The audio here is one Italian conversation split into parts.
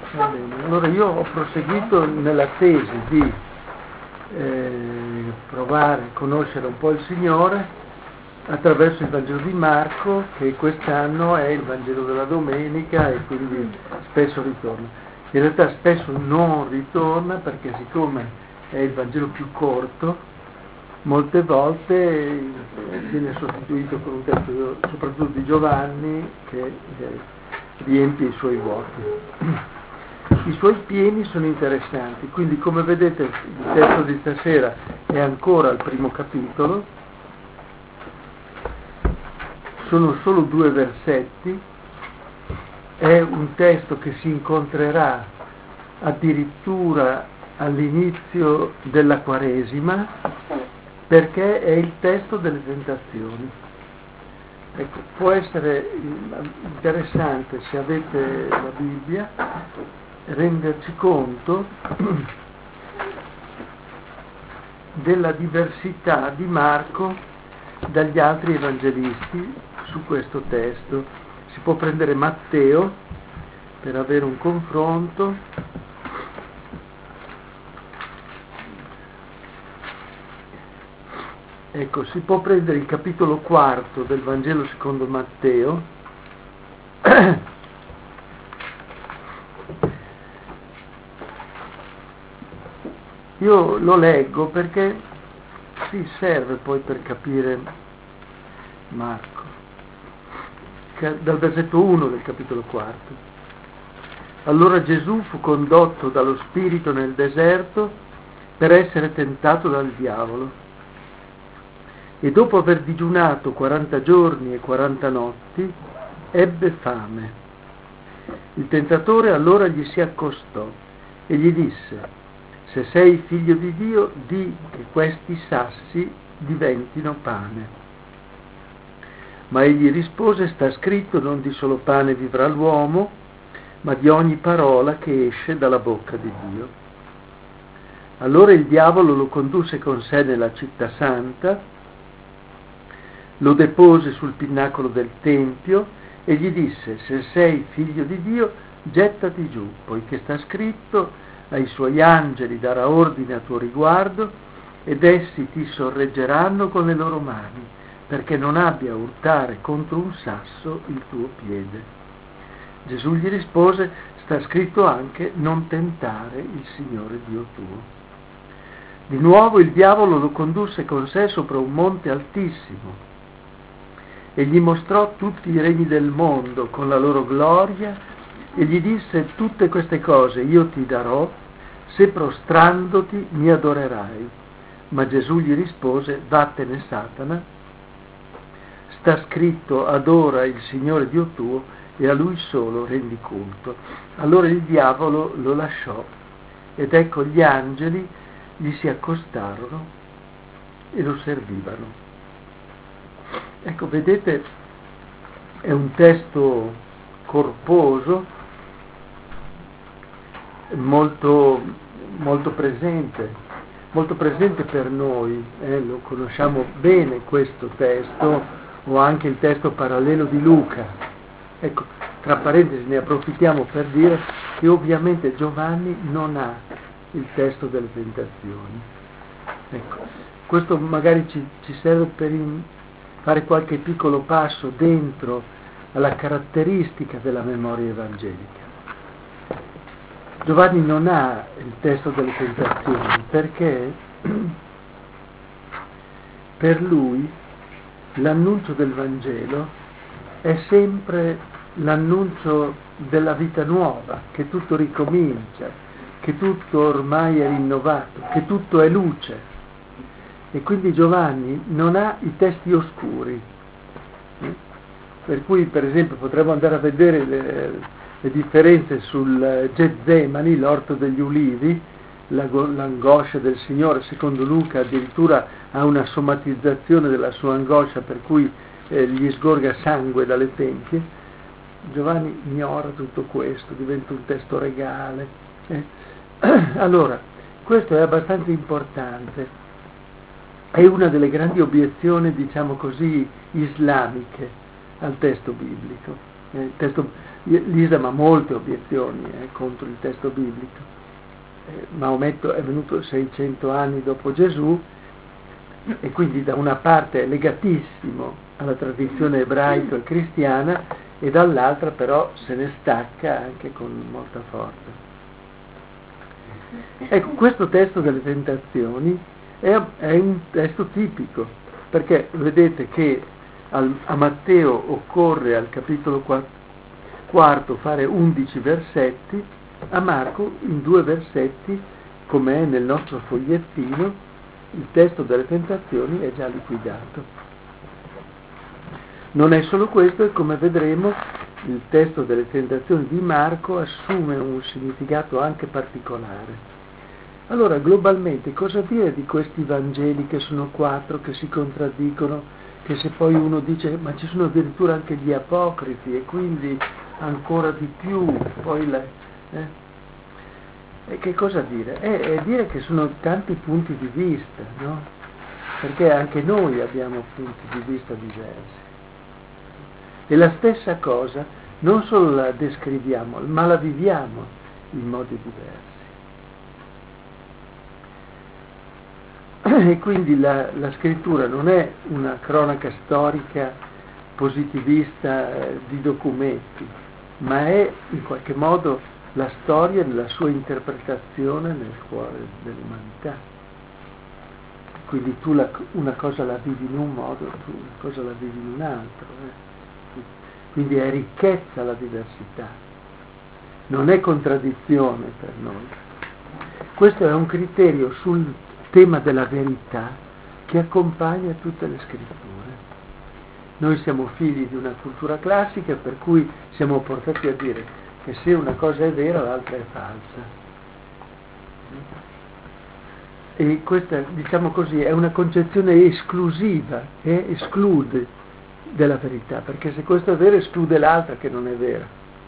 Va bene. Allora io ho proseguito nella tesi di provare a conoscere un po' il Signore attraverso il Vangelo di Marco, che quest'anno è il Vangelo della domenica e quindi spesso ritorna. In realtà spesso non ritorna perché siccome è il Vangelo più corto, molte volte viene sostituito con un testo soprattutto di Giovanni che riempie i suoi vuoti. I suoi pieni sono interessanti, quindi come vedete il testo di stasera è ancora al primo capitolo, sono solo 2 versetti, è un testo che si incontrerà addirittura all'inizio della Quaresima perché è il testo delle tentazioni. Ecco, può essere interessante, se avete la Bibbia, renderci conto della diversità di Marco dagli altri evangelisti su questo testo. Si può prendere Matteo per avere un confronto. Ecco, si può prendere il capitolo 4 del Vangelo secondo Matteo. Io lo leggo perché si serve poi per capire Marco. Dal versetto 1 del capitolo 4. Allora Gesù fu condotto dallo Spirito nel deserto per essere tentato dal diavolo. E dopo aver digiunato 40 giorni e 40 notti, ebbe fame. Il tentatore allora gli si accostò e gli disse: se sei figlio di Dio, di che questi sassi diventino pane. Ma egli rispose: sta scritto, non di solo pane vivrà l'uomo, ma di ogni parola che esce dalla bocca di Dio. Allora il diavolo lo condusse con sé nella città santa, lo depose sul pinnacolo del tempio e gli disse: se sei figlio di Dio, gettati giù, poiché sta scritto: ai suoi angeli darà ordine a tuo riguardo ed essi ti sorreggeranno con le loro mani, perché non abbia a urtare contro un sasso il tuo piede. Gesù gli rispose: sta scritto anche: non tentare il Signore Dio tuo. Di nuovo il diavolo lo condusse con sé sopra un monte altissimo e gli mostrò tutti i regni del mondo con la loro gloria e gli disse: tutte queste cose io ti darò se prostrandoti mi adorerai. Ma Gesù gli rispose: vattene Satana, sta scritto: adora il Signore Dio tuo e a Lui solo rendi culto. Allora il diavolo lo lasciò ed ecco gli angeli gli si accostarono e lo servivano. Ecco, vedete, è un testo corposo, molto presente per noi, lo conosciamo bene questo testo, o anche il testo parallelo di Luca. Ecco, tra parentesi ne approfittiamo per dire che ovviamente Giovanni non ha il testo delle tentazioni. Ecco, questo magari ci serve per fare qualche piccolo passo dentro alla caratteristica della memoria evangelica. Giovanni non ha il testo delle tentazioni perché per lui l'annuncio del Vangelo è sempre l'annuncio della vita nuova, che tutto ricomincia, che tutto ormai è rinnovato, che tutto è luce. E quindi Giovanni non ha i testi oscuri, per cui per esempio potremmo andare a vedere le differenze sul Getsemani, l'orto degli ulivi, l'angoscia del Signore. Secondo Luca addirittura ha una somatizzazione della sua angoscia per cui gli sgorga sangue dalle tempie. Giovanni ignora tutto questo, diventa un testo regale. Allora, questo è abbastanza importante. È una delle grandi obiezioni, diciamo così, islamiche al testo biblico. L'Islam ha molte obiezioni contro il testo biblico. Maometto è venuto 600 anni dopo Gesù e quindi da una parte è legatissimo alla tradizione ebraica e cristiana e dall'altra però se ne stacca anche con molta forza. Ecco, questo testo delle tentazioni è un testo tipico, perché vedete che a Matteo occorre al capitolo 4 fare 11 versetti, a Marco in 2 versetti, come è nel nostro fogliettino, il testo delle tentazioni è già liquidato. Non è solo questo, e come vedremo il testo delle tentazioni di Marco assume un significato anche particolare. Allora, globalmente, cosa dire di questi Vangeli che sono 4, che si contraddicono, che se poi uno dice ma ci sono addirittura anche gli apocrifi e quindi ancora di più, poi e che cosa dire? È dire che sono tanti punti di vista, no? Perché anche noi abbiamo punti di vista diversi. E la stessa cosa non solo la descriviamo, ma la viviamo in modi diversi. E quindi la scrittura non è una cronaca storica positivista di documenti, ma è in qualche modo la storia nella sua interpretazione nel cuore dell'umanità. Quindi tu una cosa la vivi in un modo, tu una cosa la vivi in un altro. Quindi è ricchezza la diversità, non è contraddizione per noi. Questo è un criterio sul tema della verità che accompagna tutte le scritture. Noi siamo figli di una cultura classica per cui siamo portati a dire che se una cosa è vera l'altra è falsa. E questa, diciamo così, è una concezione esclusiva, esclude della verità, perché se questo è vero esclude l'altra che non è vera.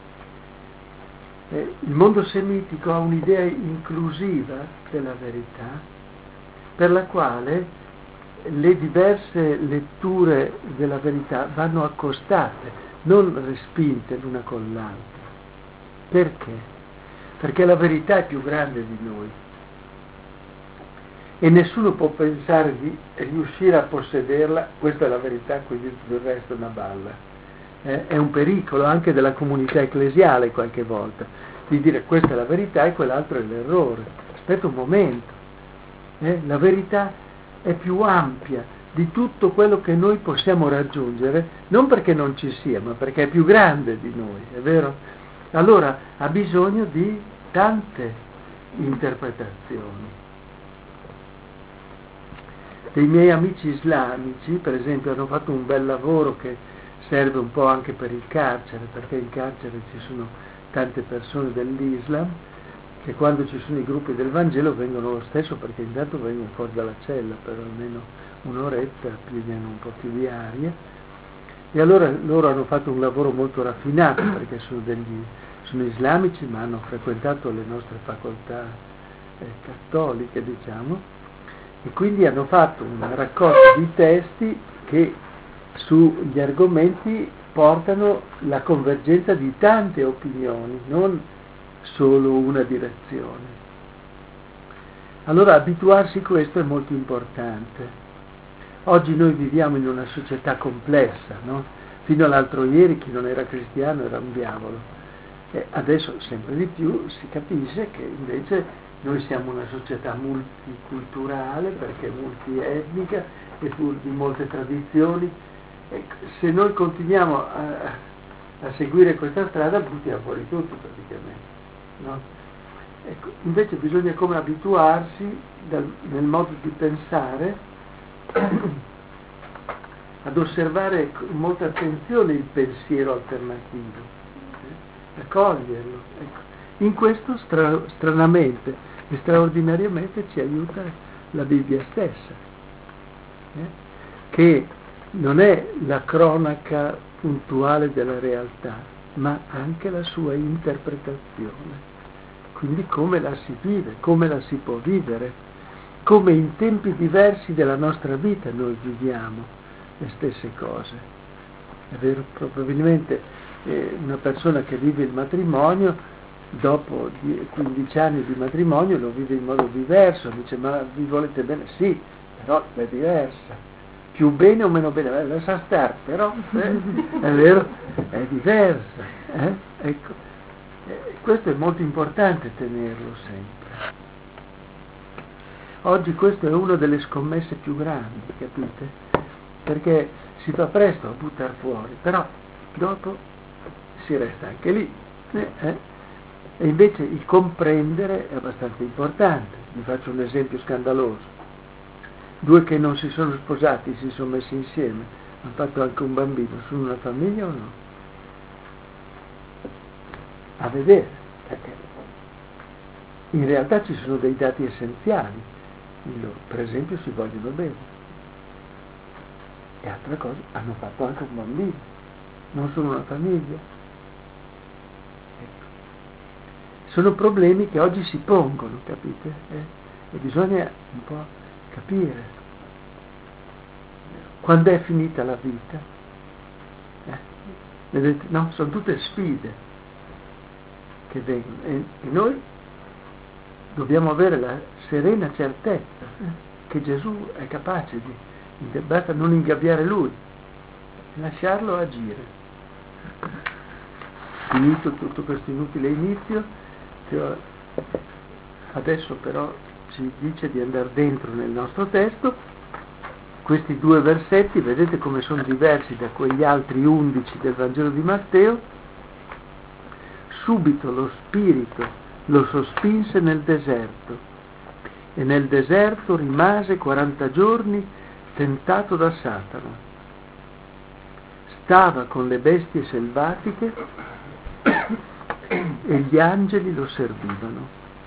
Il mondo semitico ha un'idea inclusiva della verità, per la quale le diverse letture della verità vanno accostate, non respinte l'una con l'altra. Perché? Perché la verità è più grande di noi e nessuno può pensare di riuscire a possederla, questa è la verità, quindi tutto il resto è una balla. È un pericolo anche della comunità ecclesiale qualche volta, di dire questa è la verità e quell'altro è l'errore. Aspetta un momento, la verità è più ampia di tutto quello che noi possiamo raggiungere, non perché non ci sia, ma perché è più grande di noi, è vero? Allora ha bisogno di tante interpretazioni. Dei miei amici islamici, per esempio, hanno fatto un bel lavoro che serve un po' anche per il carcere, perché in carcere ci sono tante persone dell'Islam che quando ci sono i gruppi del Vangelo vengono lo stesso, perché intanto vengono fuori dalla cella per almeno un'oretta, pigliano un po' più di aria, e allora loro hanno fatto un lavoro molto raffinato, perché sono islamici ma hanno frequentato le nostre facoltà cattoliche, diciamo, e quindi hanno fatto una raccolta di testi che sugli argomenti portano la convergenza di tante opinioni, non solo una direzione. Allora abituarsi a questo è molto importante. Oggi noi viviamo in una società complessa, no? Fino all'altro ieri chi non era cristiano era un diavolo. E adesso sempre di più si capisce che invece noi siamo una società multiculturale, perché multietnica e di molte tradizioni, e se noi continuiamo a seguire questa strada buttiamo fuori tutto praticamente, no? Ecco, invece bisogna come abituarsi nel modo di pensare ad osservare con molta attenzione il pensiero alternativo, a coglierlo. Ecco. In questo stranamente e straordinariamente ci aiuta la Bibbia stessa, che non è la cronaca puntuale della realtà, ma anche la sua interpretazione. Quindi come la si vive, come la si può vivere, come in tempi diversi della nostra vita noi viviamo le stesse cose. È vero, probabilmente una persona che vive il matrimonio, dopo 15 anni di matrimonio lo vive in modo diverso, dice ma vi volete bene? Sì, però è diversa. Più bene o meno bene, lascia stare, però è vero, è diversa. Ecco. Questo è molto importante tenerlo sempre. Oggi questo è una delle scommesse più grandi, capite? Perché si fa presto a buttare fuori, però dopo si resta anche lì. E invece il comprendere è abbastanza importante. Vi faccio un esempio scandaloso. 2 che non si sono sposati, si sono messi insieme, hanno fatto anche un bambino, sono una famiglia o no? A vedere, perché in realtà ci sono dei dati essenziali. Per esempio si vogliono bene. E altra cosa, hanno fatto anche un bambino, non sono una famiglia. Ecco. Sono problemi che oggi si pongono, capite? E bisogna un po' capire. Quando è finita la vita? Vedete? No, sono tutte sfide che vengono. E noi dobbiamo avere la serena certezza che Gesù è capace basta non ingabbiare Lui, lasciarlo agire. Finito tutto questo inutile inizio, adesso però ci dice di andare dentro nel nostro testo. Questi 2 versetti, vedete come sono diversi da quegli altri 11 del Vangelo di Matteo. Subito lo Spirito lo sospinse nel deserto, e nel deserto rimase 40 giorni tentato da Satana. Stava con le bestie selvatiche e gli angeli lo servivano.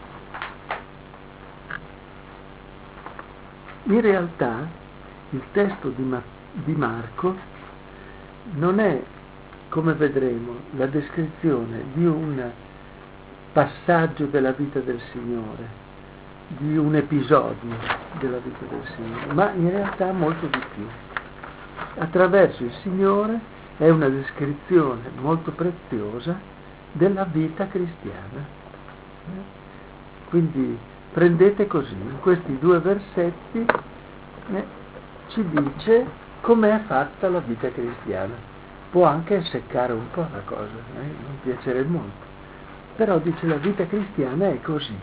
In realtà il testo di Marco non è, come vedremo, la descrizione di un passaggio della vita del Signore, di un episodio della vita del Signore, ma in realtà molto di più. Attraverso il Signore è una descrizione molto preziosa della vita cristiana. Quindi prendete così, in questi 2 versetti ci dice com'è fatta la vita cristiana. Può anche seccare un po' la cosa, non piacere molto, però dice la vita cristiana è così.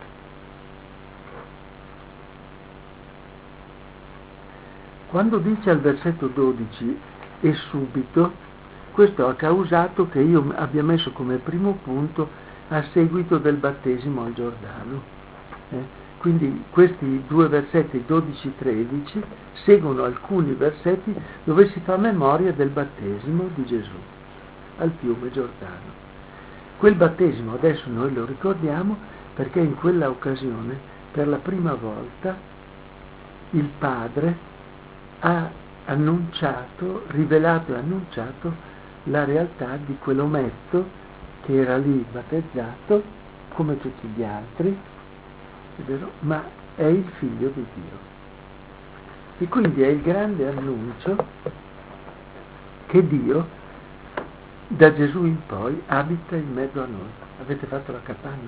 Quando dice al versetto 12 e subito, questo ha causato che io abbia messo come primo punto a seguito del battesimo al Giordano. Quindi questi 2 versetti 12-13 seguono alcuni versetti dove si fa memoria del battesimo di Gesù al fiume Giordano. Quel battesimo adesso noi lo ricordiamo perché in quella occasione per la prima volta il Padre ha annunciato, rivelato e annunciato la realtà di quell'ometto che era lì battezzato come tutti gli altri, è vero? Ma è il Figlio di Dio. E quindi è il grande annuncio che Dio da Gesù in poi abita in mezzo a noi. Avete fatto la capanna?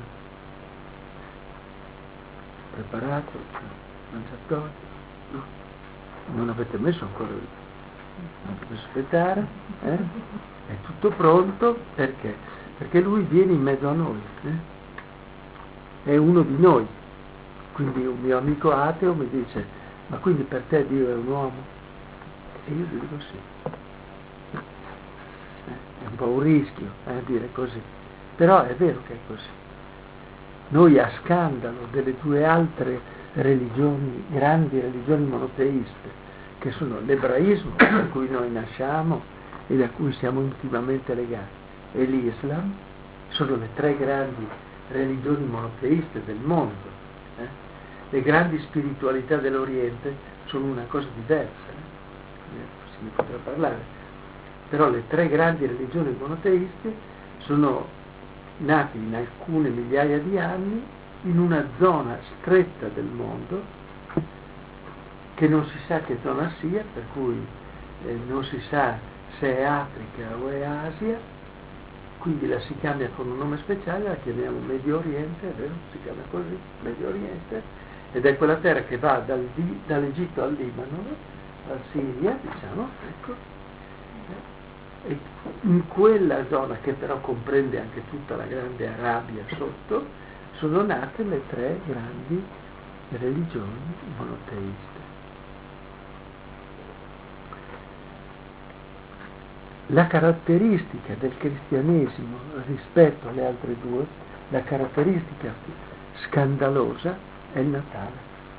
Preparato? Mangiatoio? No. Non avete messo ancora, non dovete aspettare, è tutto pronto, perché? Perché Lui viene in mezzo a noi, è uno di noi. Quindi un mio amico ateo mi dice, ma quindi per te Dio è un uomo? E io gli dico sì. È un po' un rischio dire così, però è vero che è così. Noi a scandalo delle 2 altre religioni, grandi religioni monoteiste, che sono l'ebraismo, da cui noi nasciamo e da cui siamo intimamente legati, e l'Islam, sono le 3 grandi religioni monoteiste del mondo. Le grandi spiritualità dell'Oriente sono una cosa diversa, se ne potrà parlare, però le 3 grandi religioni monoteiste sono nate in alcune migliaia di anni in una zona stretta del mondo che non si sa che zona sia, per cui non si sa se è Africa o è Asia, quindi la si cambia con un nome speciale, la chiamiamo Medio Oriente, è vero? Si chiama così, Medio Oriente, ed è quella terra che va dall'Egitto al Libano, alla Siria, diciamo, ecco. E in quella zona, che però comprende anche tutta la grande Arabia sotto, sono nate le tre grandi religioni monoteiste. La caratteristica del cristianesimo rispetto alle altre due, la caratteristica scandalosa è il Natale.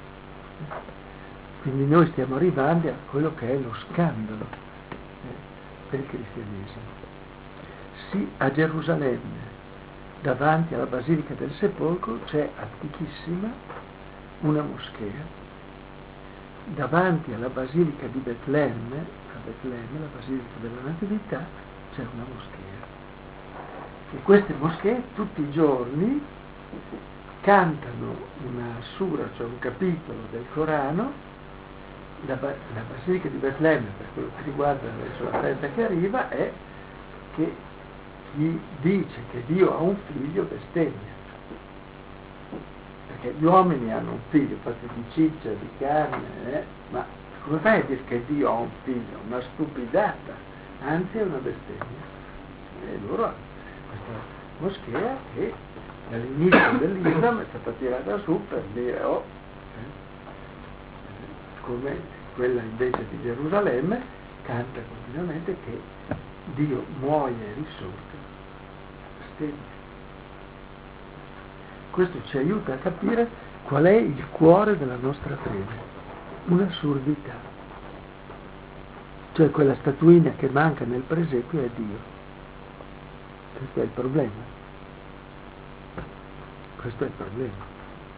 Quindi noi stiamo arrivando a quello che è lo scandalo del cristianesimo. Sì, a Gerusalemme, davanti alla Basilica del Sepolcro, c'è antichissima una moschea. Davanti alla Basilica di Betlemme, la Basilica della Natività, c'è una moschea. E queste moschee tutti i giorni cantano una sura, cioè un capitolo del Corano. La Basilica di Betlemme, per quello che riguarda verso la festa che arriva, è che chi dice che Dio ha un figlio bestemmia. Perché gli uomini hanno un figlio fatto di ciccia, di carne, ma come fai a dire che Dio ha un figlio? Una stupidata, anzi è una bestemmia. E loro hanno questa moschea che dall'inizio dell'Islam è stata tirata su per dire come quella invece di Gerusalemme canta continuamente che Dio muoia e risorge, bestemmia. Questo ci aiuta a capire qual è il cuore della nostra fede, un'assurdità. Cioè quella statuina che manca nel presepio è Dio. Questo è il problema. Questo è il problema.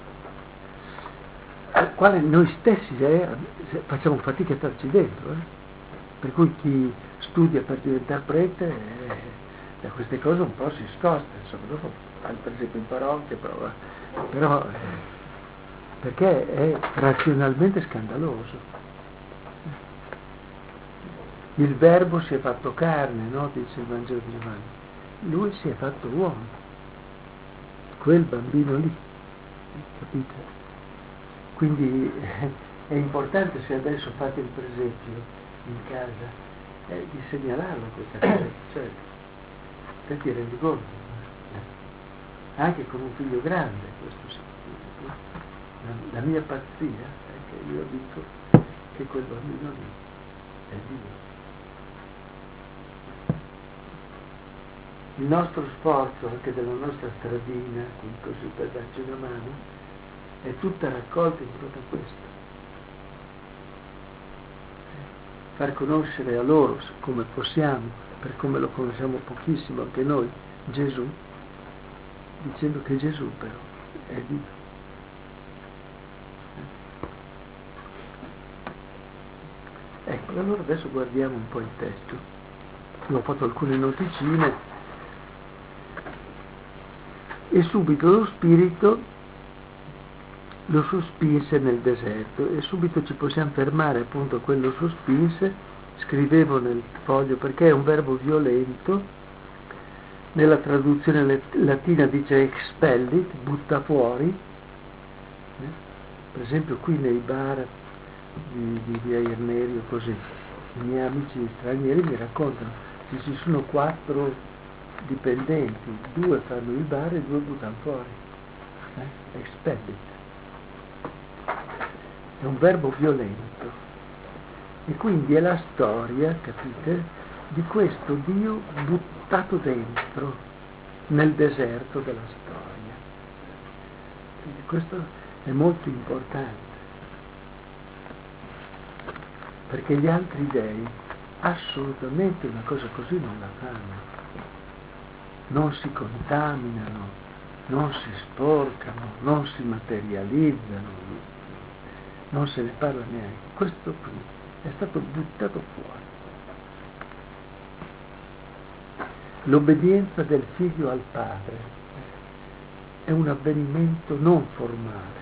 Al quale noi stessi facciamo fatica a starci dentro. Per cui chi studia per diventare prete da queste cose un po' si scosta, insomma, dopo fa il presepio in parrocchia, però perché è razionalmente scandaloso. Il Verbo si è fatto carne, no? Dice il Vangelo di Giovanni. Lui si è fatto uomo, quel bambino lì, capite? Quindi è importante, se adesso fate il presepio in casa, di segnalarlo questa cosa, cioè, per ti rendi conto, anche con un figlio grande, questo sì. La mia pazzia è che io dico che quel bambino lì è Dio. Il nostro sforzo, anche della nostra stradina, così per darci una mano, è tutta raccolta in tutto questo. Far conoscere a loro, come possiamo, per come lo conosciamo pochissimo anche noi, Gesù, dicendo che Gesù però è Dio. Ecco, allora adesso guardiamo un po' il testo. Io ho fatto alcune noticine. E subito lo spirito lo sospinse nel deserto, e subito ci possiamo fermare appunto a quello sospinse. Scrivevo nel foglio perché è un verbo violento. Nella traduzione latina dice expellit, butta fuori. Per esempio qui nei bar di via Irnerio, così i miei amici stranieri mi raccontano che ci sono 4 dipendenti, 2 fanno il bar e 2 buttano fuori. Expellit. È un verbo violento. E quindi è la storia, capite, di questo Dio buttato dentro nel deserto della storia. Quindi questo è molto importante, perché gli altri dei assolutamente una cosa così non la fanno. Non si contaminano, non si sporcano, non si materializzano, non se ne parla neanche. Questo qui è stato buttato fuori. L'obbedienza del figlio al padre è un avvenimento non formale.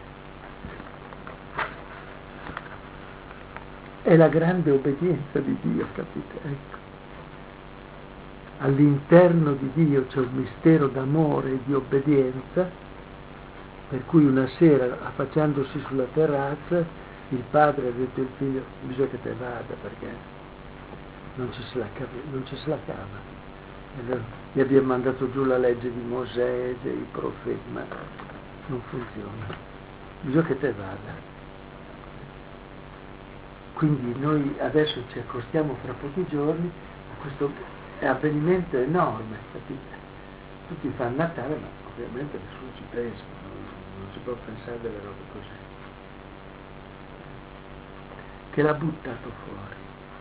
È la grande obbedienza di Dio, capite? Ecco. all'interno di Dio c'è un mistero d'amore e di obbedienza, per cui una sera, affacciandosi sulla terrazza, il padre ha detto al figlio: bisogna che te vada perché non ci se la cava. E allora gli abbiamo mandato giù la legge di Mosè, dei profeti, ma non funziona, bisogna che te vada. Quindi noi adesso ci accostiamo fra pochi giorni a questo avvenimento enorme, capite? Tutti fanno Natale, ma ovviamente nessuno ci pensa, non si può pensare delle robe così. Che l'ha buttato fuori.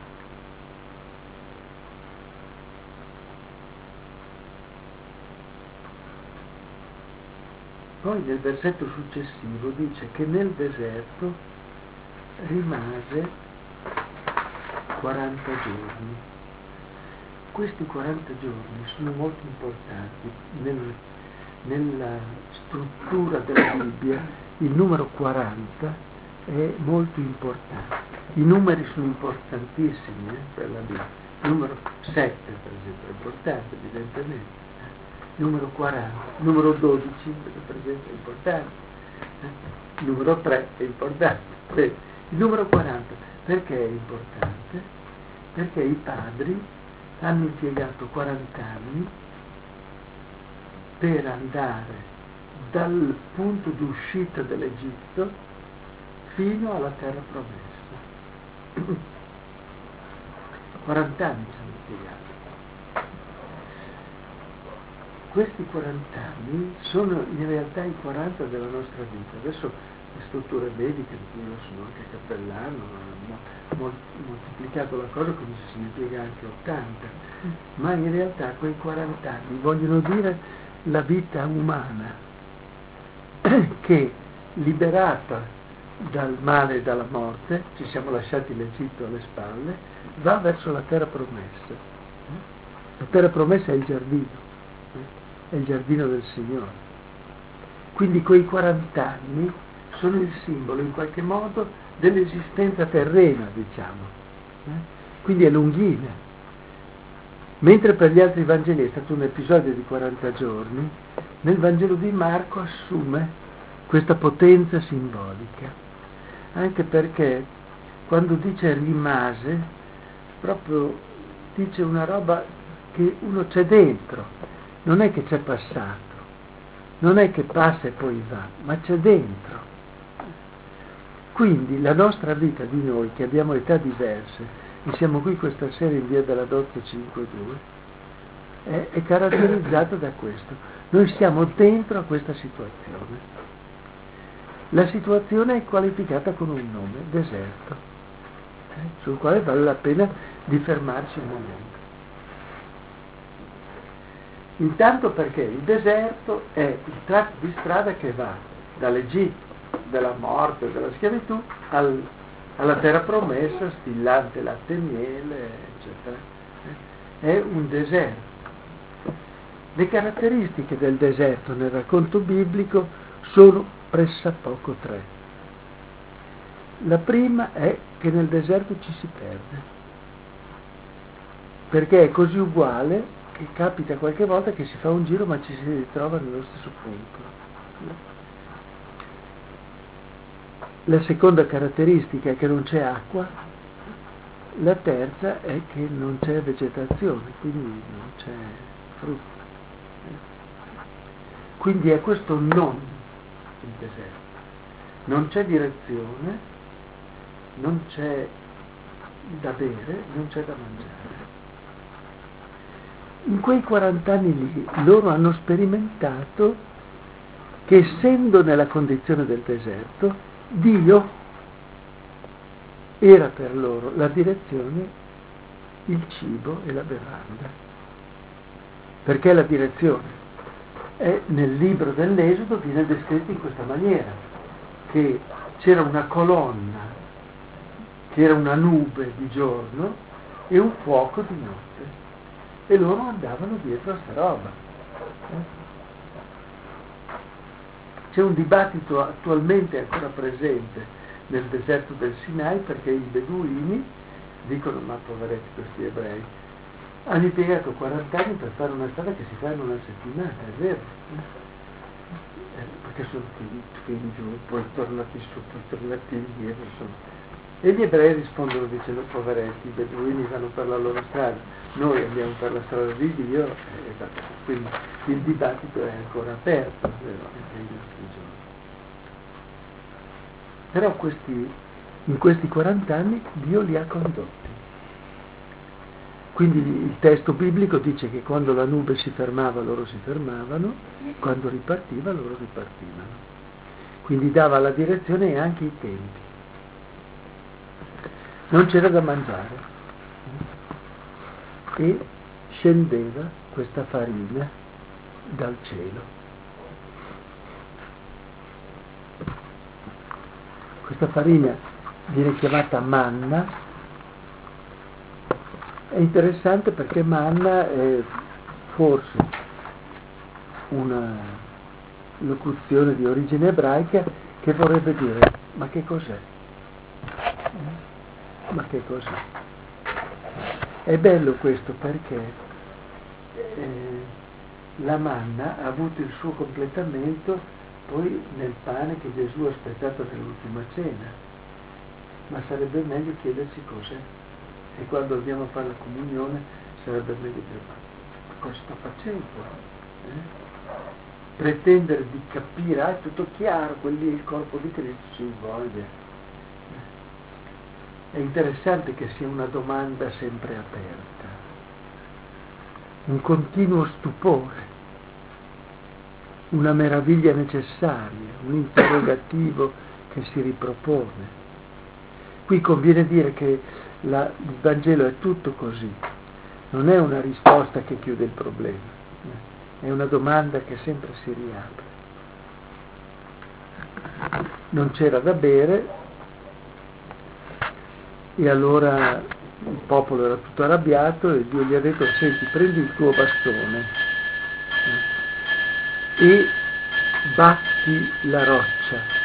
Poi nel versetto successivo dice che nel deserto rimase 40 giorni. Questi 40 giorni sono molto importanti nella struttura della Bibbia. Il numero 40 è molto importante. I numeri sono importantissimi per la Bibbia. Il numero 7 per esempio è importante evidentemente. Il numero 40, il numero 12 per esempio è importante. Il numero 3 è importante. Il numero 40 perché è importante? Perché i padri hanno impiegato 40 anni per andare dal punto d'uscita dell'Egitto fino alla terra promessa. 40 anni ci hanno impiegato. Questi 40 anni sono in realtà i 40 della nostra vita. Adesso le strutture mediche, di cui io sono anche cappellano, hanno moltiplicato la cosa come se ne impiega anche 80, ma in realtà quei 40 anni vogliono dire la vita umana che, liberata dal male e dalla morte, ci siamo lasciati l'Egitto alle spalle, va verso la terra promessa. La terra promessa è il giardino. È il giardino del Signore. Quindi quei 40 anni sono il simbolo in qualche modo dell'esistenza terrena, diciamo. Quindi è lunghina. Mentre per gli altri Vangeli è stato un episodio di 40 giorni, nel Vangelo di Marco assume questa potenza simbolica. Anche perché quando dice rimase, proprio dice una roba che uno c'è dentro. Non è che c'è passato, non è che passa e poi va, ma c'è dentro. Quindi la nostra vita di noi, che abbiamo età diverse, e siamo qui questa sera in via della Dotte 5-2, è caratterizzata da questo. Noi stiamo dentro a questa situazione. La situazione è qualificata con un nome, deserto, sul quale vale la pena di fermarsi un momento. Intanto perché il deserto è il tratto di strada che va dall'Egitto, dalla morte, dalla schiavitù, alla terra promessa, stillante latte e miele, eccetera. È un deserto. Le caratteristiche del deserto nel racconto biblico sono pressappoco 3. La prima è che nel deserto ci si perde, perché è così uguale che capita qualche volta che si fa un giro ma ci si ritrova nello stesso punto. La seconda caratteristica è che non c'è acqua, la terza è che non c'è vegetazione, quindi non c'è frutto. Quindi è questo non il deserto. Non c'è direzione, non c'è da bere, non c'è da mangiare. In quei 40 anni lì loro hanno sperimentato che, essendo nella condizione del deserto, Dio era per loro la direzione, il cibo e la bevanda. Perché la direzione è nel libro dell'Esodo viene descritta in questa maniera, che c'era una colonna, che era una nube di giorno e un fuoco di notte. E loro andavano dietro a sta roba. C'è un dibattito attualmente ancora presente nel deserto del Sinai, perché i beduini dicono: ma poveretti questi ebrei, Hanno impiegato 40 anni per fare una strada che si fa in una settimana, è vero? Perché sono finiti giù, poi tornati su, poi tornati indietro. E gli ebrei rispondono dicendo: poveretti, i beduini vanno per la loro strada, noi andiamo per la strada di Dio, quindi il dibattito è ancora aperto, vero? Anche ai nostri giorni. Però in questi 40 anni Dio li ha condotti. Quindi il testo biblico dice che quando la nube si fermava loro si fermavano, quando ripartiva loro ripartivano. Quindi dava la direzione e anche i tempi. Non c'era da mangiare e scendeva questa farina dal cielo. Questa farina viene chiamata manna. È interessante perché manna è forse una locuzione di origine ebraica che vorrebbe dire: ma che cos'è? Ma che cos'è? È bello questo perché la manna ha avuto il suo completamento poi nel pane che Gesù ha aspettato nell'ultima cena, ma sarebbe meglio chiedersi cos'è. E quando andiamo a fare la comunione sarebbe meglio dire: ma cosa sta facendo? Pretendere di capire, è tutto chiaro, quelli il corpo di Cristo si svolge. È interessante che sia una domanda sempre aperta, un continuo stupore, una meraviglia necessaria, un interrogativo che si ripropone. Qui conviene dire che il Vangelo è tutto così, non è una risposta che chiude il problema, è una domanda che sempre si riapre. Non c'era da bere e allora il popolo era tutto arrabbiato e Dio gli ha detto: senti, prendi il tuo bastone e batti la roccia.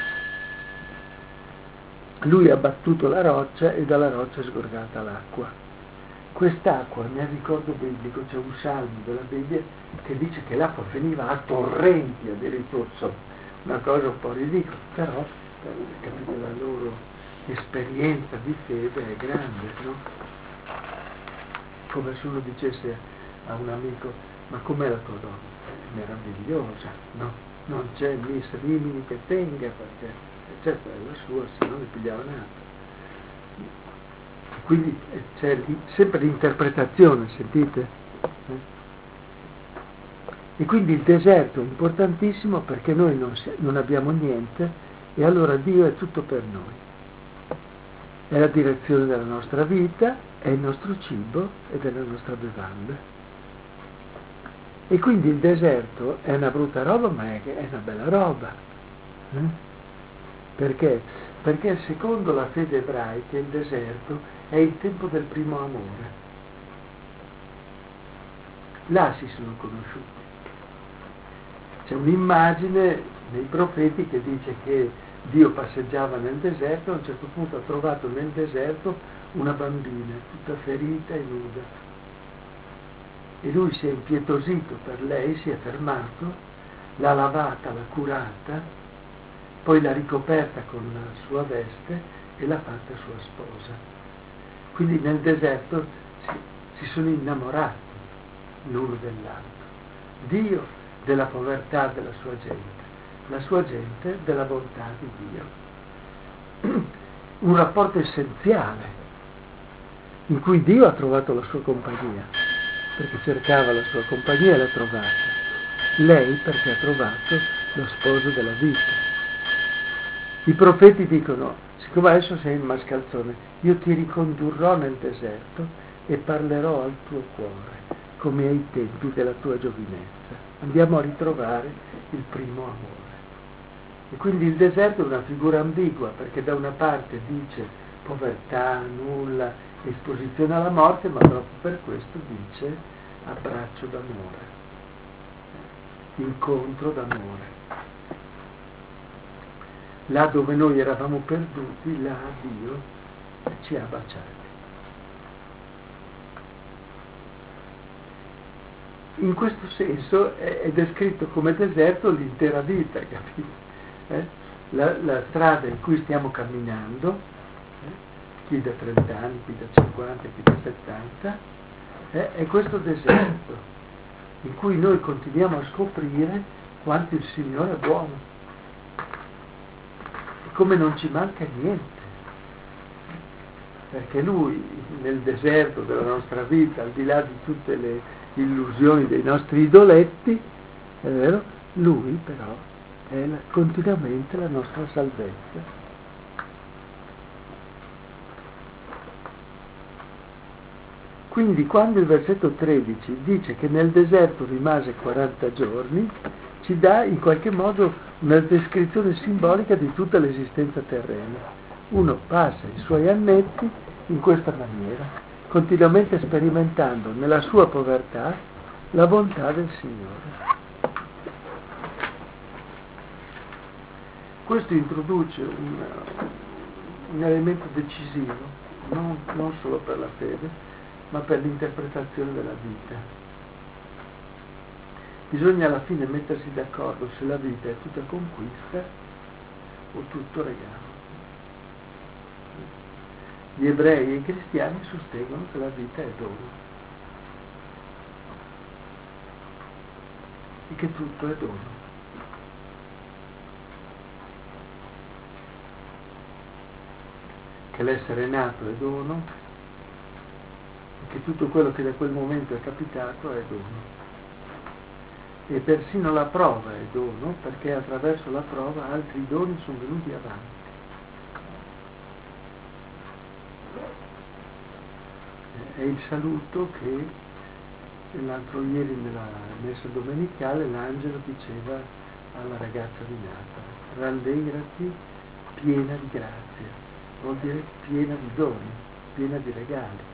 Lui ha battuto la roccia e dalla roccia è sgorgata l'acqua. Quest'acqua, nel ricordo biblico, c'è un salmo della Bibbia che dice che l'acqua veniva a torrenti addirittura, una cosa un po' ridicola, però capite, la loro esperienza di fede è grande, no? Come se uno dicesse a un amico: ma com'è la tua donna? È meravigliosa, no? Non c'è miss rimini che tenga, perché certo è la sua, se no ne pigliava un'altra. Quindi c'è sempre l'interpretazione, sentite? E quindi il deserto è importantissimo perché noi non abbiamo niente e allora Dio è tutto per noi. È la direzione della nostra vita, è il nostro cibo e della nostra bevanda. E quindi il deserto è una brutta roba, ma è una bella roba. Perché? Perché secondo la fede ebraica il deserto è il tempo del primo amore. Là si sono conosciuti. C'è un'immagine nei profeti che dice che Dio passeggiava nel deserto e a un certo punto ha trovato nel deserto una bambina tutta ferita e nuda. E lui si è impietosito per lei, si è fermato, l'ha lavata, l'ha curata, poi l'ha ricoperta con la sua veste e l'ha fatta sua sposa. Quindi nel deserto si sono innamorati l'uno dell'altro. Dio della povertà della sua gente, la sua gente della bontà di Dio. Un rapporto essenziale in cui Dio ha trovato la sua compagnia, perché cercava la sua compagnia e l'ha trovata. Lei perché ha trovato lo sposo della vita. I profeti dicono: siccome adesso sei in mascalzone, io ti ricondurrò nel deserto e parlerò al tuo cuore, come ai tempi della tua giovinezza. Andiamo a ritrovare il primo amore. E quindi il deserto è una figura ambigua, perché da una parte dice povertà, nulla, esposizione alla morte, ma proprio per questo dice abbraccio d'amore, incontro d'amore. Là dove noi eravamo perduti, là Dio ci ha baciati. in questo senso è descritto come deserto l'intera vita, capito? La strada in cui stiamo camminando, chi da 30 anni, chi da 50, chi da 70, è questo deserto in cui noi continuiamo a scoprire quanto il Signore è buono e come non ci manca niente, perché Lui nel deserto della nostra vita, al di là di tutte le illusioni dei nostri idoletti, è vero, Lui però è continuamente la nostra salvezza. Quindi quando il versetto 13 dice che nel deserto rimase 40 giorni, ci dà in qualche modo una descrizione simbolica di tutta l'esistenza terrena. Uno passa i suoi annetti in questa maniera, continuamente sperimentando nella sua povertà la bontà del Signore. Questo introduce un elemento decisivo, non solo per la fede, ma per l'interpretazione della vita. Bisogna alla fine mettersi d'accordo se la vita è tutta conquista o tutto regalo. Gli ebrei e i cristiani sostengono che la vita è dono e che tutto è dono. Che l'essere nato è dono, che tutto quello che da quel momento è capitato è dono. E persino la prova è dono, perché attraverso la prova altri doni sono venuti avanti. È il saluto che l'altro ieri nella messa domenicale l'angelo diceva alla ragazza di Nazareth: rallegrati piena di grazia, vuol dire piena di doni, piena di regali.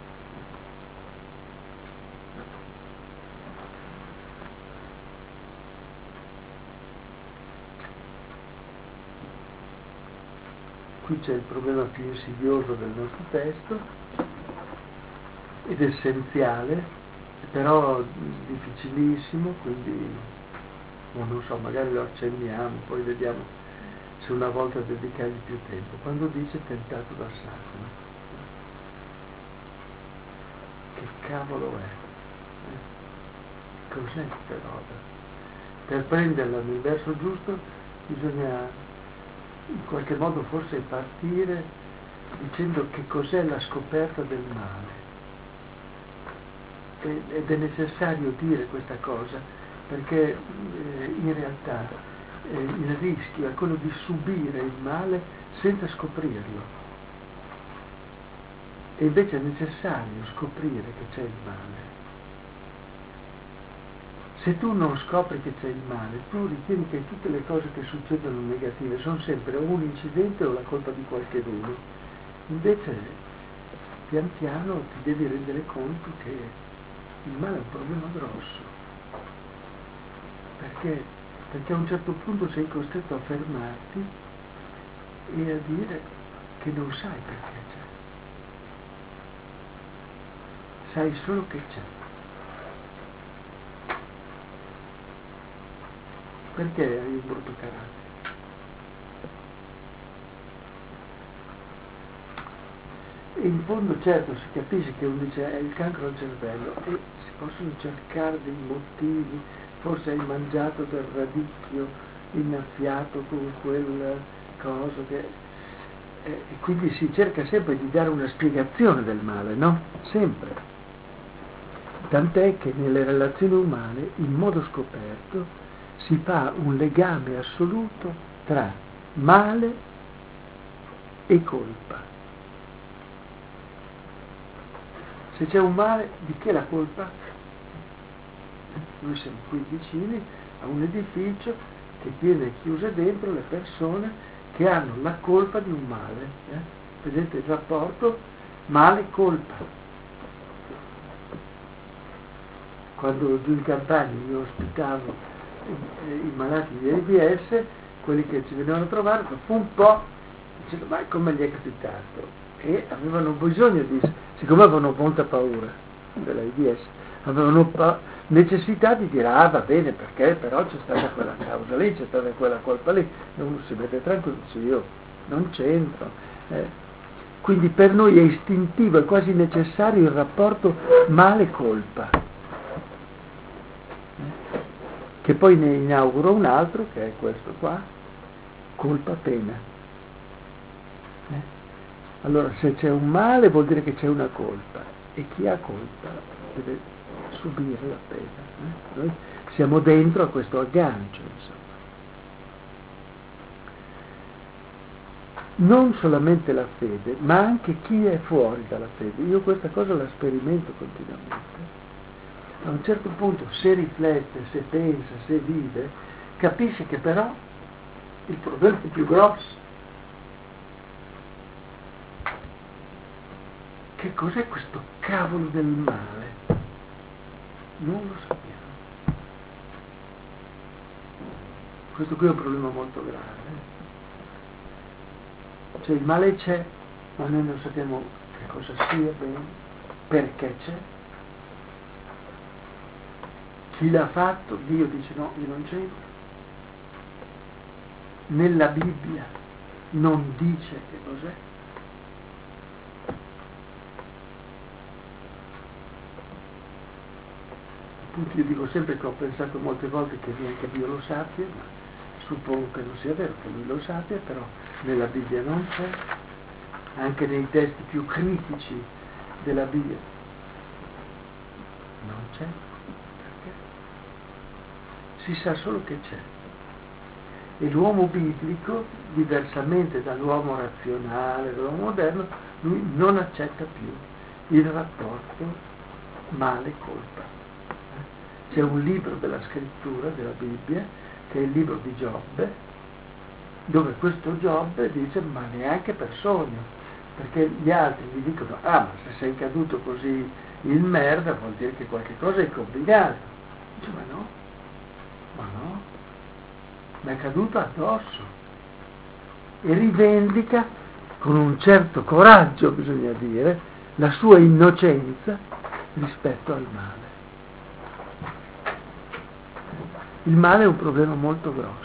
Qui c'è il problema più insidioso del nostro testo ed essenziale, però difficilissimo, quindi non so, magari lo accenniamo, poi vediamo se una volta dedicargli più tempo. Quando dice tentato da Satana, che cavolo è? Cos'è questa roba? Per prenderla nel verso giusto bisogna in qualche modo forse partire dicendo che cos'è la scoperta del male. Ed è necessario dire questa cosa perché in realtà il rischio è quello di subire il male senza scoprirlo. E invece è necessario scoprire che c'è il male. Se tu non scopri che c'è il male, tu ritieni che tutte le cose che succedono negative sono sempre o un incidente o la colpa di qualcheduno. Invece, pian piano ti devi rendere conto che il male è un problema grosso. Perché a un certo punto sei costretto a fermarti e a dire che non sai perché c'è. Sai solo che c'è. Perché hai un brutto carattere? E in fondo certo si capisce che uno dice è il cancro al cervello e si possono cercare dei motivi, forse hai mangiato del radicchio innaffiato con quel coso e quindi si cerca sempre di dare una spiegazione del male, no? Sempre. Tant'è che nelle relazioni umane, in modo scoperto, si fa un legame assoluto tra male e colpa. Se c'è un male, di che la colpa? Noi siamo qui vicini a un edificio che tiene chiuse dentro le persone che hanno la colpa di un male. Vedete il rapporto male-colpa. Quando giù in Campania io ospitavo i malati di AIDS, quelli che ci venivano a trovare, dopo un po' dicevano ma come gli è capitato? E avevano bisogno di, siccome avevano molta paura dell'AIDS, avevano necessità di dire, ah va bene, perché però c'è stata quella causa lì, c'è stata quella colpa lì, e uno si vede tranquillo, dice io non c'entro. Quindi per noi è istintivo, è quasi necessario il rapporto male-colpa, che poi ne inauguro un altro, che è questo qua, colpa-pena. Allora se c'è un male vuol dire che c'è una colpa, e chi ha colpa deve subire la pena. Noi siamo dentro a questo aggancio, insomma. Non solamente la fede, ma anche chi è fuori dalla fede. Io questa cosa la sperimento continuamente. A un certo punto, se riflette, se pensa, se vive, capisce che però il problema è più grosso. Che cos'è questo cavolo del male? Non lo sappiamo. Questo qui è un problema molto grave. Cioè il male c'è, ma noi non sappiamo che cosa sia bene, perché c'è. Chi l'ha fatto? Dio dice no, io non c'entro. Nella Bibbia non dice che cos'è. Appunto io dico sempre che ho pensato molte volte che neanche Dio lo sappia, ma suppongo che non sia vero che lui lo sappia, però nella Bibbia non c'è, anche nei testi più critici della Bibbia non c'è. Perché? Si sa solo che c'è. E l'uomo biblico, diversamente dall'uomo razionale, dall'uomo moderno, lui non accetta più il rapporto male-colpa. C'è un libro della scrittura, della Bibbia, che è il libro di Giobbe, dove questo Giobbe dice ma neanche per sogno, perché gli altri gli dicono ah ma se sei caduto così in merda vuol dire che qualche cosa hai combinato. Dice ma no, ma è caduto addosso, e rivendica con un certo coraggio, bisogna dire, la sua innocenza rispetto al male. Il male è un problema molto grosso.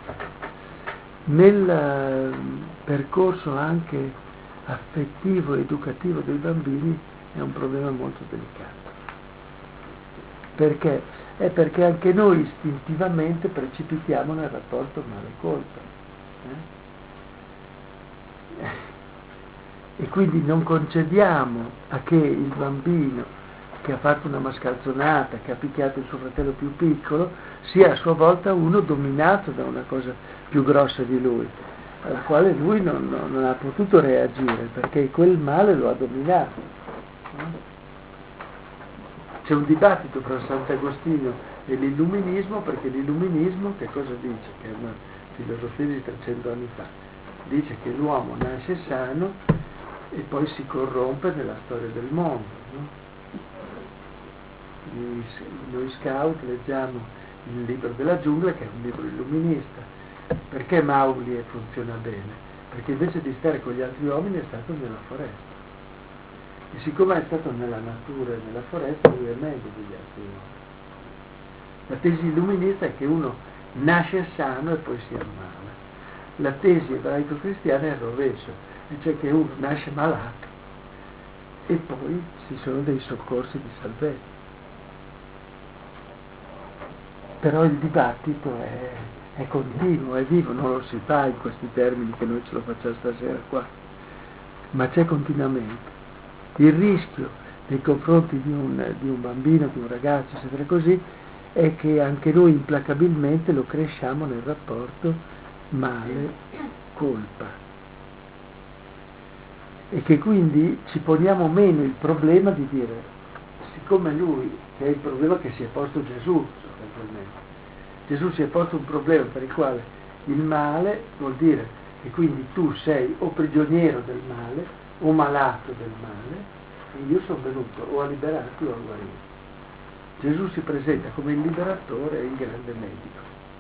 Nel percorso anche affettivo e educativo dei bambini è un problema molto delicato. Perché? È perché anche noi istintivamente precipitiamo nel rapporto male-colpa. E quindi non concediamo a che il bambino che ha fatto una mascalzonata, che ha picchiato il suo fratello più piccolo, sia a sua volta uno dominato da una cosa più grossa di lui, alla quale lui non ha potuto reagire, perché quel male lo ha dominato. C'è un dibattito tra Sant'Agostino e l'illuminismo, perché l'illuminismo che cosa dice? Che è una filosofia di 300 anni fa. Dice che l'uomo nasce sano e poi si corrompe nella storia del mondo. No? Noi scout leggiamo il libro della giungla, che è un libro illuminista. Perché Mowgli funziona bene? Perché invece di stare con gli altri uomini è stato nella foresta. E siccome è stato nella natura e nella foresta, lui è meglio degli altri uomini. La tesi illuminista è che uno nasce sano e poi si ammala. La tesi ebraico-cristiana è il rovescio, e cioè che uno nasce malato e poi ci sono dei soccorsi di salvezza. Però il dibattito è continuo, è vivo, non lo si fa in questi termini che noi ce lo facciamo stasera qua, ma c'è continuamente. Il rischio nei confronti di un bambino, di un ragazzo, eccetera così, è che anche noi implacabilmente lo cresciamo nel rapporto male-colpa. E che quindi ci poniamo meno il problema di dire, siccome lui, che è il problema che si è posto Gesù, sostanzialmente, Gesù si è posto un problema per il quale il male vuol dire che quindi tu sei o prigioniero del male o malato del male, e io sono venuto o a liberarti o a guarire. Gesù si presenta come il liberatore e il grande medico.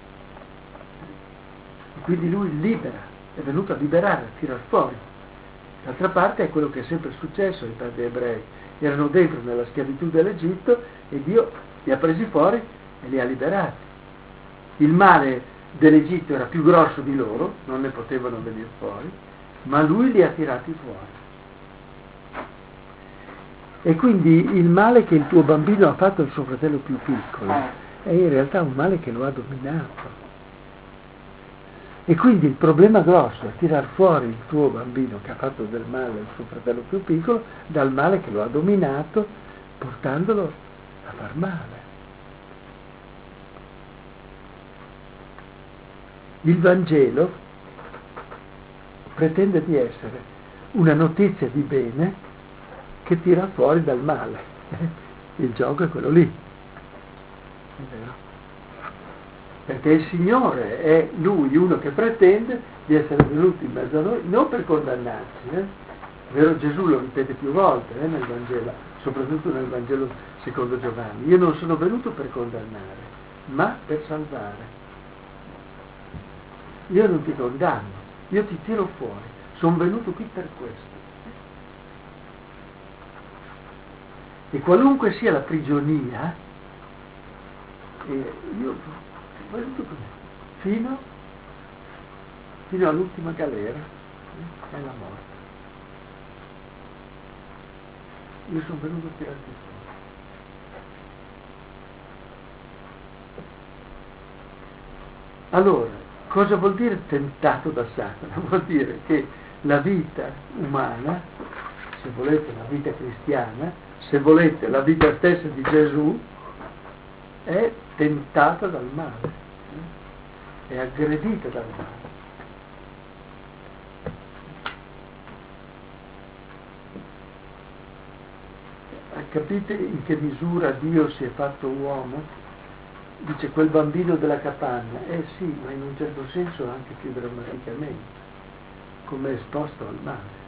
E quindi lui libera, è venuto a liberare, a tirar fuori. D'altra parte è quello che è sempre successo ai padri ebrei. Erano dentro nella schiavitù dell'Egitto e Dio li ha presi fuori e li ha liberati. Il male dell'Egitto era più grosso di loro, non ne potevano venire fuori, ma lui li ha tirati fuori. E quindi il male che il tuo bambino ha fatto al suo fratello più piccolo è in realtà un male che lo ha dominato. E quindi il problema grosso è tirar fuori il tuo bambino che ha fatto del male al suo fratello più piccolo dal male che lo ha dominato, portandolo a far male. Il Vangelo pretende di essere una notizia di bene che tira fuori dal male. Il gioco è quello lì. È vero? Perché il Signore è Lui uno che pretende di essere venuto in mezzo a noi, non per condannarci. Vero, Gesù lo ripete più volte nel Vangelo, soprattutto nel Vangelo secondo Giovanni. Io non sono venuto per condannare, ma per salvare. Io non ti condanno, io ti tiro fuori, sono venuto qui per questo. E qualunque sia la prigionia, io sono venuto così, fino all'ultima galera, è la morte. Io sono venuto a tirarti fuori. Allora, cosa vuol dire tentato da Satana? Vuol dire che la vita umana, se volete la vita cristiana, se volete la vita stessa di Gesù, è tentata dal male, è aggredita dal male. Capite in che misura Dio si è fatto uomo? Dice quel bambino della capanna, sì, ma in un certo senso anche più drammaticamente, come è esposto al male.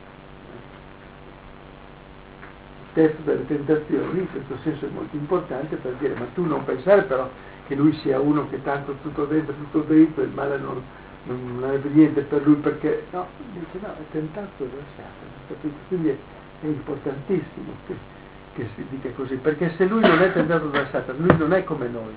Il testo delle tentazioni in questo senso è molto importante per dire, ma tu non pensare però che lui sia uno che tanto tutto dentro, il male non è niente per lui, perché no, dice no, è tentato da Satana, capite? Quindi è importantissimo che si dica così, perché se lui non è tentato da Satana, lui non è come noi,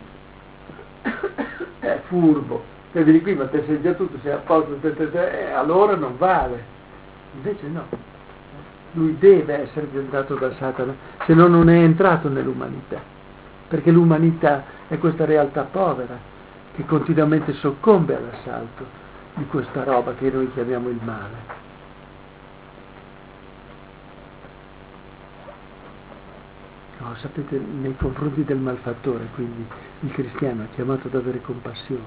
è furbo, te vieni qui ma te sei già tutto, sei a posto, allora non vale, invece no, lui deve essere tentato da Satana, se no non è entrato nell'umanità, perché l'umanità è questa realtà povera che continuamente soccombe all'assalto di questa roba che noi chiamiamo il male. No, sapete, nei confronti del malfattore, quindi il cristiano è chiamato ad avere compassione.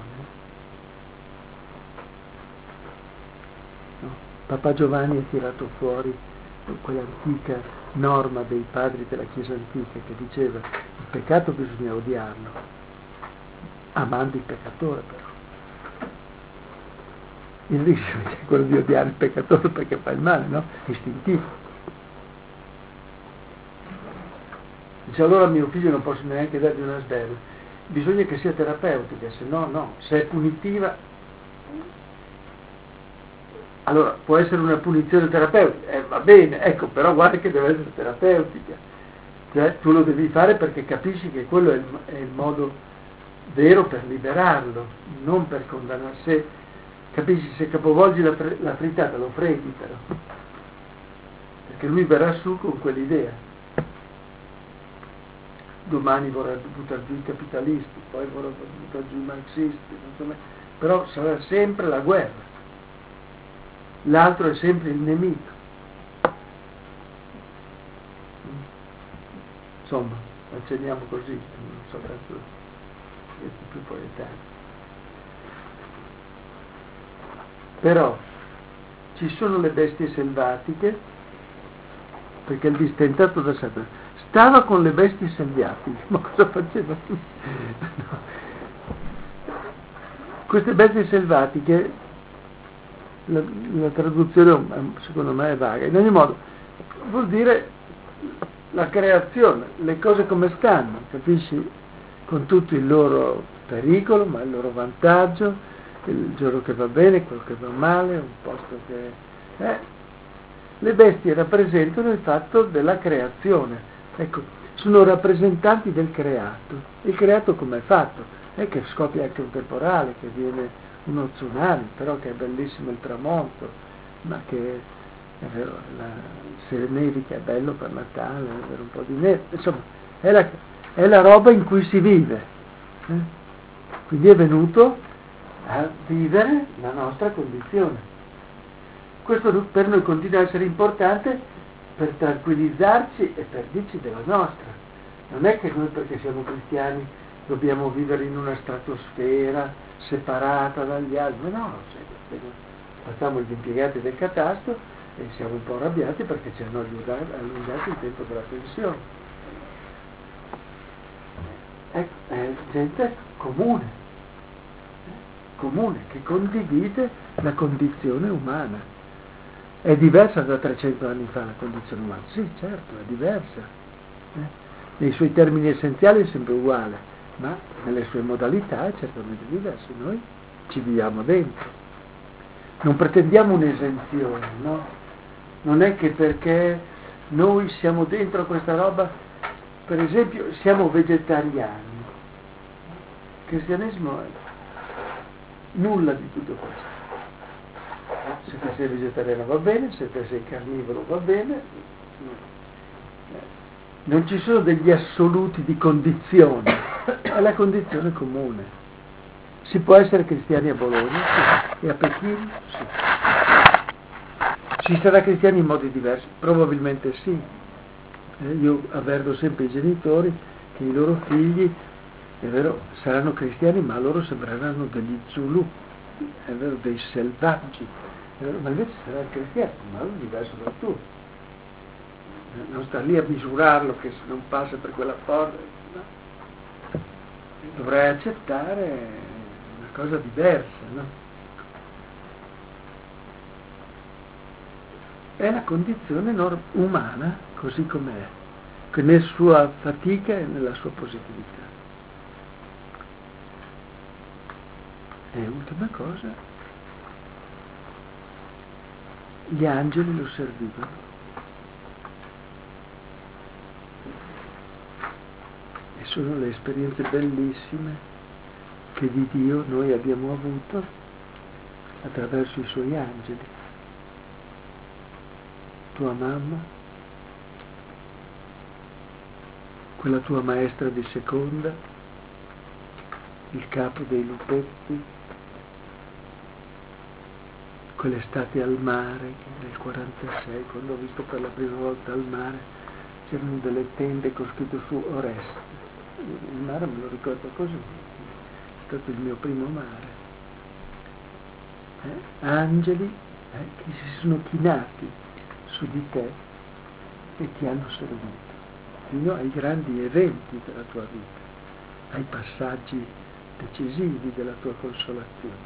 No? Papa Giovanni ha tirato fuori quell'antica norma dei padri della Chiesa antica che diceva il peccato bisogna odiarlo, amando il peccatore però. Il rischio è quello di odiare il peccatore perché fa il male, no? Istintivo. Dice allora a mio figlio non posso neanche dargli una sberla, bisogna che sia terapeutica, se no no, se è punitiva, allora può essere una punizione terapeutica, va bene, ecco, però guarda che deve essere terapeutica, cioè tu lo devi fare perché capisci che quello è il modo vero per liberarlo, non per condannare, se capisci, se capovolgi la frittata lo freghi però, perché lui verrà su con quell'idea. Domani vorrà buttare giù i capitalisti, poi vorrà buttare giù i marxisti, però sarà sempre la guerra. L'altro è sempre il nemico. Insomma, accenniamo così, non so tanto siete più poetani. Però ci sono le bestie selvatiche, perché il distentato da Satana stava con le bestie selvatiche, ma cosa faceva? No. Queste bestie selvatiche, la traduzione secondo me è vaga, in ogni modo vuol dire la creazione, le cose come stanno, capisci? Con tutto il loro pericolo, ma il loro vantaggio, il giorno che va bene, quello che va male, un posto che... Le bestie rappresentano il fatto della creazione. Ecco, sono rappresentanti del creato. Il creato com'è fatto? È che scoppia anche un temporale, che viene uno tsunami, però che è bellissimo il tramonto, ma che è vero, se nevica è bello per Natale, è vero, un po' di neve, insomma, è la roba in cui si vive. Quindi è venuto a vivere la nostra condizione. Questo per noi continua a essere importante per tranquillizzarci e per dirci della nostra. Non è che noi, perché siamo cristiani, dobbiamo vivere in una stratosfera separata dagli altri, no, facciamo gli impiegati del catasto e siamo un po' arrabbiati perché ci hanno allungato il tempo della pensione. È gente comune, che condivide la condizione umana. È diversa da 300 anni fa la condizione umana? Sì, certo, è diversa. Nei suoi termini essenziali è sempre uguale, ma nelle sue modalità è certamente diversa. Noi ci viviamo dentro. Non pretendiamo un'esenzione, no? Non è che perché noi siamo dentro questa roba, per esempio, siamo vegetariani. Il cristianesimo è nulla di tutto questo. Se te sei vegetariano va bene, se te sei carnivoro va bene. Non ci sono degli assoluti di condizione, è la condizione comune. Si può essere cristiani a Bologna, sì, e a Pechino, sì. Si sarà cristiani in modi diversi? Probabilmente sì. Io avverto sempre i genitori che i loro figli, è vero, saranno cristiani, ma a loro sembreranno degli Zulu, è vero, dei selvaggi, è vero, ma invece saranno cristiani, ma è diverso da tu. Non sta lì a misurarlo, che se non passa per quella porta, no? Dovrai accettare una cosa diversa, no? È la condizione umana così com'è, che nella sua fatica e nella sua positività. E ultima cosa, gli angeli lo servivano. E sono le esperienze bellissime che di Dio noi abbiamo avuto attraverso i suoi angeli. Tua mamma, quella tua maestra di seconda, il capo dei lupetti, quell'estate al mare nel 46, quando ho visto per la prima volta al mare, c'erano delle tende con scritto su Oreste. Il mare me lo ricordo così, è stato il mio primo mare. Angeli che si sono chinati su di te e ti hanno servito fino ai grandi eventi della tua vita, ai passaggi decisivi della tua consolazione.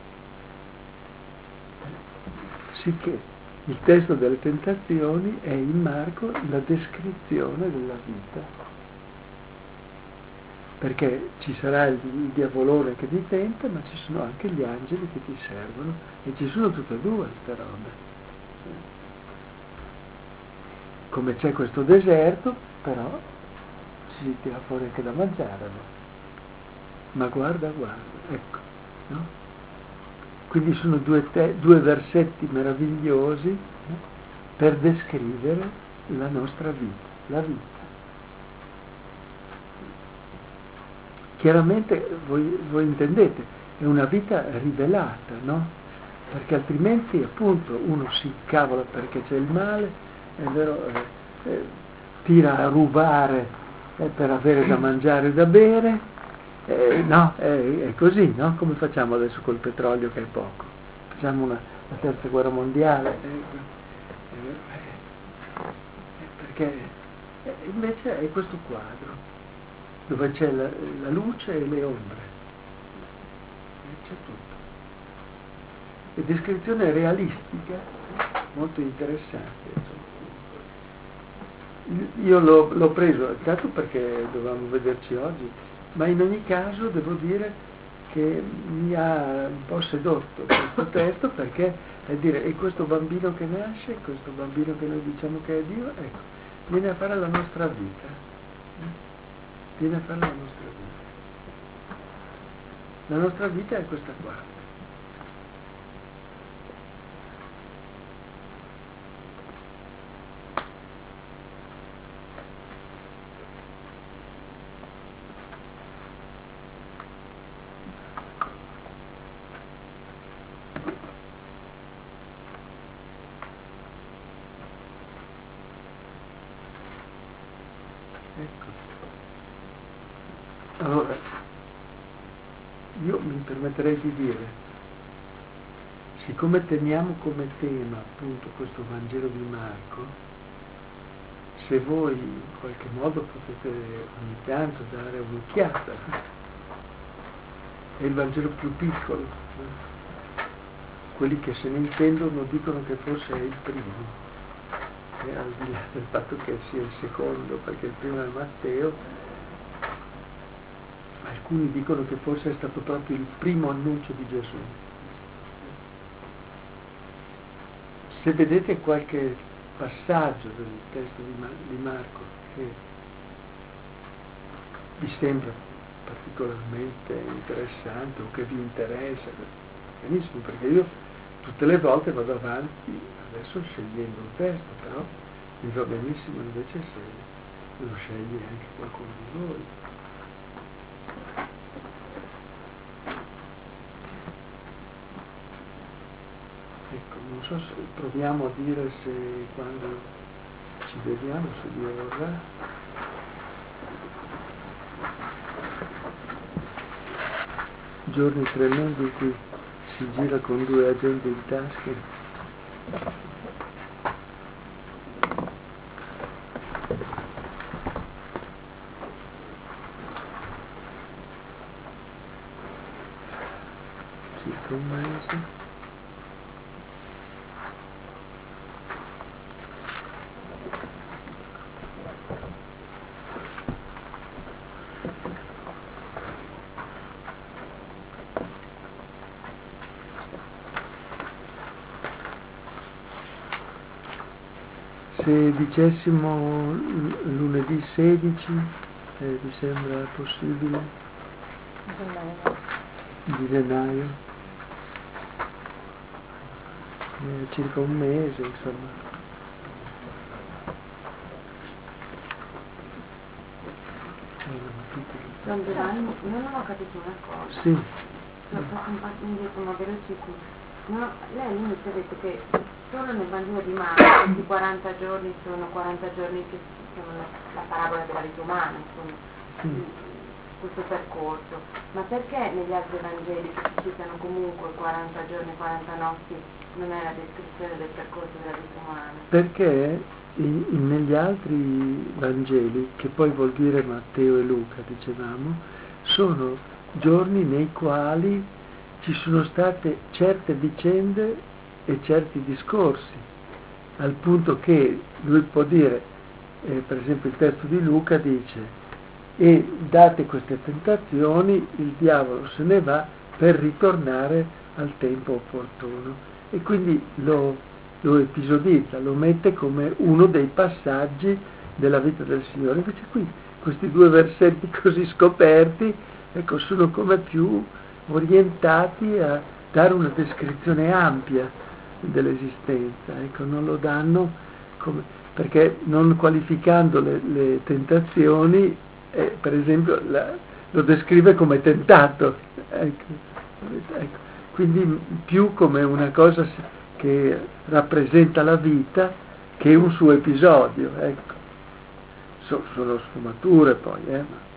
Sicché il testo delle tentazioni è in Marco la descrizione della vita, perché ci sarà il diavolone che ti tenta, ma ci sono anche gli angeli che ti servono, e ci sono tutte e due queste robe. Come c'è questo deserto, però ci tira fuori anche da mangiare, no? Ma guarda, ecco, no? Quindi sono due versetti meravigliosi per descrivere la nostra vita, la vita. Chiaramente voi intendete, è una vita rivelata, no? Perché altrimenti appunto uno si incavola perché c'è il male, è vero, tira a rubare per avere da mangiare e da bere, no, è così, no? Come facciamo adesso col petrolio che è poco? Facciamo la terza guerra mondiale, perché invece è questo quadro dove c'è la luce e le ombre, c'è tutto. E descrizione realistica, molto interessante. Io l'ho preso tanto perché dovevamo vederci oggi, ma in ogni caso devo dire che mi ha un po' sedotto questo testo, perché è dire, e questo bambino che nasce, questo bambino che noi diciamo che è Dio, ecco, viene a fare la nostra vita. viene a fare la nostra vita. La nostra vita è questa qua. Ecco. Allora, io mi permetterei di dire, siccome teniamo come tema appunto questo Vangelo di Marco, se voi in qualche modo potete ogni tanto dare un'occhiata, è il Vangelo più piccolo, quelli che se ne intendono dicono che forse è il primo. Al di là del fatto che sia il secondo, perché il primo è Matteo, alcuni dicono che forse è stato proprio il primo annuncio di Gesù. Se vedete qualche passaggio del testo di Marco che vi sembra particolarmente interessante o che vi interessa, benissimo, perché io tutte le volte vado avanti adesso scegliendo un testo, però mi va benissimo invece se lo sceglie anche qualcuno di voi. Ecco, non so se proviamo a dire se quando ci vediamo, se Dio vorrà, giorni tremendi in cui si gira con 2 agende in tasca. Circa un mese. Se dicessimo lunedì 16, vi sembra possibile? Di gennaio. Circa un mese, insomma. Don Giovanni, io non ho capito una cosa. Sì. Faccio un passo indietro, ma velocissimo. No, lei all'inizio ha detto che solo nel Vangelo di Marco questi 40 giorni sono 40 giorni che sono la parabola della vita umana, insomma, questo percorso. Ma perché negli altri Vangeli che ci citano comunque 40 giorni, 40 notti, non è la descrizione del percorso della vita umana? Perché negli altri Vangeli, che poi vuol dire Matteo e Luca, dicevamo, sono giorni nei quali ci sono state certe vicende e certi discorsi, al punto che lui può dire, per esempio il testo di Luca dice, e date queste tentazioni il diavolo se ne va per ritornare al tempo opportuno, e quindi lo episodizza, lo mette come uno dei passaggi della vita del Signore. Invece qui questi 2 versetti così scoperti, ecco, sono come più orientati a dare una descrizione ampia dell'esistenza, ecco, non lo danno come, perché non qualificando le tentazioni, per esempio lo descrive come tentato, ecco, quindi più come una cosa che rappresenta la vita che un suo episodio, ecco. Sono sfumature poi, ma